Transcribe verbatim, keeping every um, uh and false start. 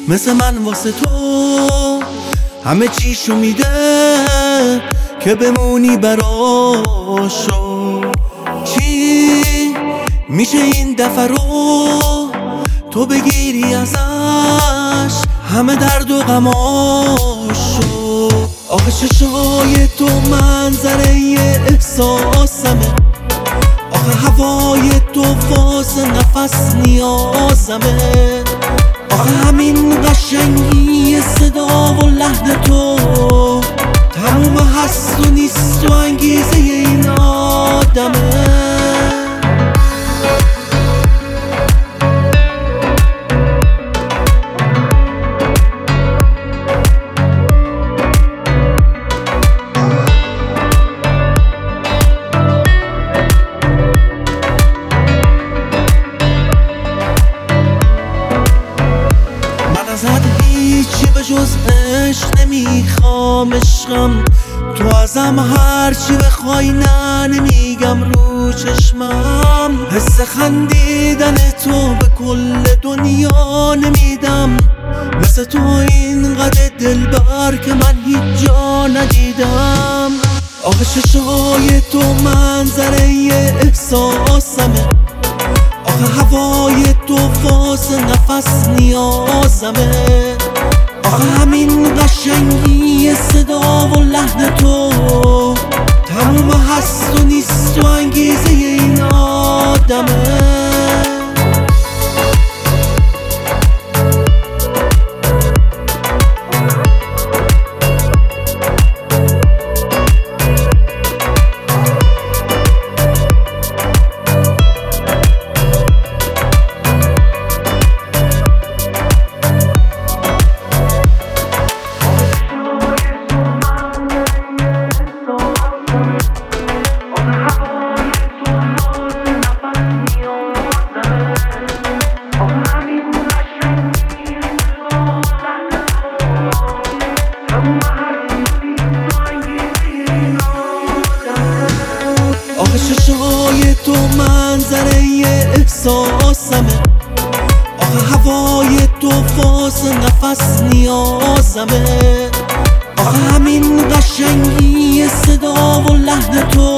مثل من واسه تو همه چیشو میده که بمونی براشو. چی میشه این دفعه رو تو بگیری ازش همه درد و غماشو؟ آخه چشای تو منظره احساسمه، آخه هوای تو واسه نفس نیازمه، آخه همین قشنگی صدا و لحن تو تموم هست و نیست و انگیزه این آدمه. ازت هیچی به جز عشق نمیخوام عشقم، تو ازم هرچی بخوای نه نمیگم رو چشمم، حس خندیدن تو به کل دنیا نمیدم، مثل تو اینقدر دلبر که من هیچ جا ندیدم. آخه چشای تو منظره احساسمه، آخه هوای تو واسه نفس نیازمه، آخه همین قشنگی صدا و لحن تو تموم هست و نیست و انگیزه این آدمه. آخه چشای تو منظره احساسمه، آخه هوای تو واسه نفس نیازمه، آخه همین قشنگی صدا و لحن تو